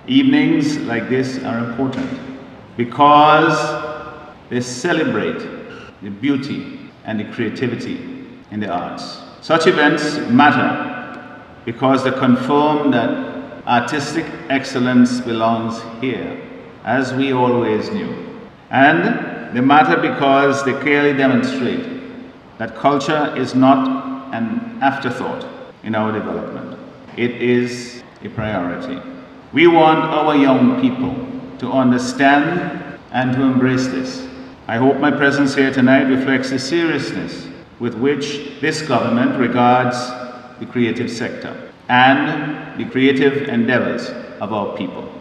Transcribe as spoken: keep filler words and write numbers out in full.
Evenings like this are important because they celebrate the beauty and the creativity in the arts. Such events matter because they confirm that artistic excellence belongs here, as we always knew. And they matter because they clearly demonstrate that culture is not an afterthought in our development. It is a priority. We want our young people to understand and to embrace this. I hope my presence here tonight reflects the seriousness with which this government regards the creative sector and the creative endeavors of our people.